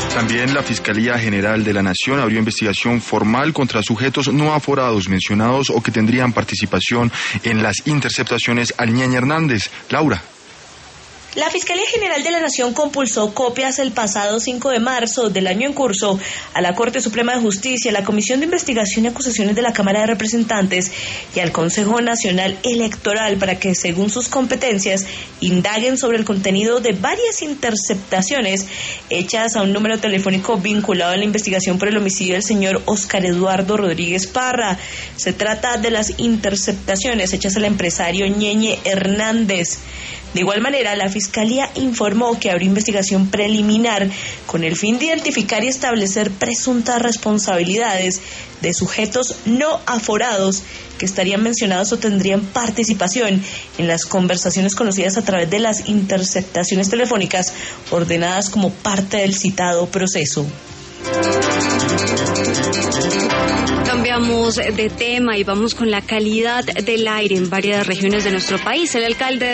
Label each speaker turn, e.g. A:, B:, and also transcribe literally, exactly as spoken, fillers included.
A: También la Fiscalía General de la Nación abrió investigación formal contra sujetos no aforados mencionados o que tendrían participación en las interceptaciones al Ñeñe Hernández. Laura.
B: La Fiscalía General de la Nación compulsó copias el pasado cinco de marzo del año en curso a la Corte Suprema de Justicia, a la Comisión de Investigación y Acusaciones de la Cámara de Representantes y al Consejo Nacional Electoral para que, según sus competencias, indaguen sobre el contenido de varias interceptaciones hechas a un número telefónico vinculado a la investigación por el homicidio del señor Oscar Eduardo Rodríguez Parra. Se trata de las interceptaciones hechas al empresario Ñeñe Hernández. De igual manera, la Fiscalía informó que abrió investigación preliminar con el fin de identificar y establecer presuntas responsabilidades de sujetos no aforados que estarían mencionados o tendrían participación en las conversaciones conocidas a través de las interceptaciones telefónicas ordenadas como parte del citado proceso.
C: Cambiamos de tema y vamos con la calidad del aire en varias regiones de nuestro país. El alcalde